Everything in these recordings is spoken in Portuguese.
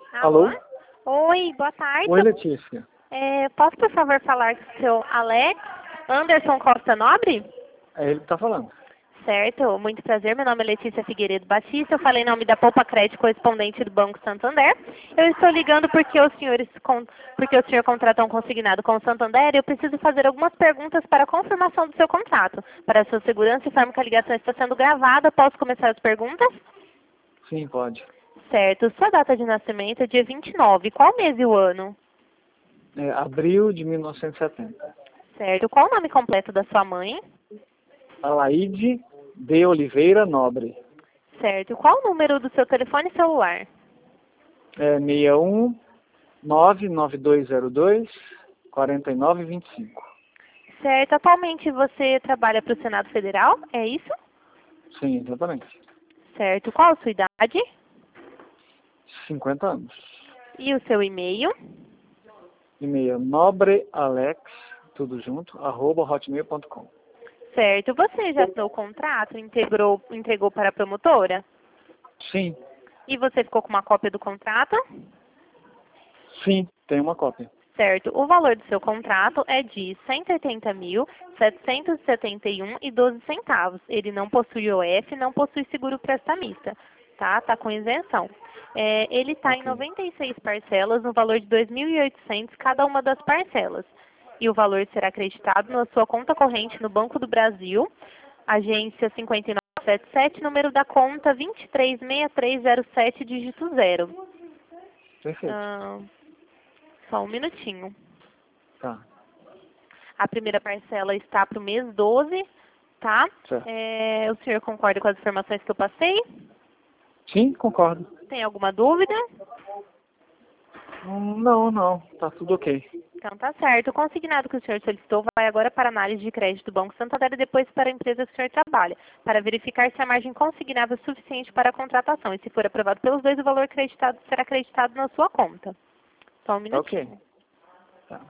Alô? Oi, boa tarde. Oi, Letícia. Posso, por favor, falar com o seu Alex Anderson Costa Nobre? É ele que tá falando. Certo, muito prazer. Meu nome é Letícia Figueiredo Batista. Eu falei em nome da Poupa Crédito, correspondente do Banco Santander. Eu estou ligando porque o senhor contratou um consignado com o Santander e eu preciso fazer algumas perguntas para a confirmação do seu contrato. Para a sua segurança, informo que a ligação está sendo gravada. Posso começar as perguntas? Sim, pode. Certo. Sua data de nascimento é dia 29. Qual mês e o ano? Abril de 1970. Certo. Qual o nome completo da sua mãe? Alaide de Oliveira Nobre. Certo. Qual o número do seu telefone celular? 61 99202 4925. Certo. Atualmente você trabalha para o Senado Federal, é isso? Sim, exatamente. Certo. Qual a sua idade? 50 anos. E o seu e-mail? E-mail nobrealex, tudo junto, @hotmail.com. Certo. Você já assinou o contrato, entregou para a promotora? Sim, E você ficou com uma cópia do contrato? sim, tem uma cópia. Certo. O valor do seu contrato é de R$ 180.771,12. Ele não possui OF, não possui seguro prestamista, tá? Tá com isenção. Ele está em 96 parcelas, no valor de R$ 2.800 cada uma das parcelas. E o valor será acreditado na sua conta corrente no Banco do Brasil, agência 5977, número da conta 236307, dígito 0. Perfeito. Só um minutinho. Tá. A primeira parcela está para o mês 12, tá? Certo. O senhor concorda com as informações que eu passei? Sim, concordo. Tem alguma dúvida? Não. Tá tudo ok. Então tá certo. O consignado que o senhor solicitou vai agora para a análise de crédito do Banco Santander e depois para a empresa que o senhor trabalha, para verificar se a margem consignável é suficiente para a contratação. E se for aprovado pelos dois, o valor acreditado será acreditado na sua conta. Só um minutinho. Ok. Tá.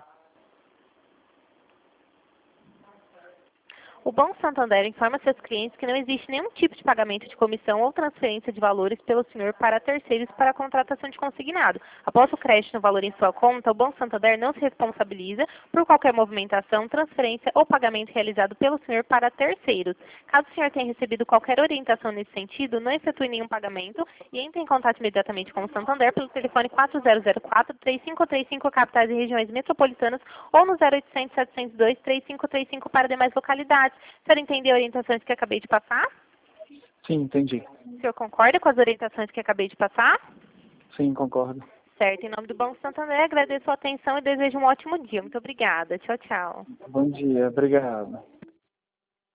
O Banco Santander informa seus clientes que não existe nenhum tipo de pagamento de comissão ou transferência de valores pelo senhor para terceiros para a contratação de consignado. Após o crédito no valor em sua conta, o Banco Santander não se responsabiliza por qualquer movimentação, transferência ou pagamento realizado pelo senhor para terceiros. Caso o senhor tenha recebido qualquer orientação nesse sentido, não efetue nenhum pagamento e entre em contato imediatamente com o Santander pelo telefone 4004-3535, capitais e regiões metropolitanas, ou no 0800-702-3535 para demais localidades. O senhor entendeu as orientações que acabei de passar? Sim, entendi. O senhor concorda com as orientações que acabei de passar? Sim, concordo. Certo. Em nome do Banco Santander, agradeço a atenção e desejo um ótimo dia. Muito obrigada. Tchau, tchau. Bom dia, obrigado.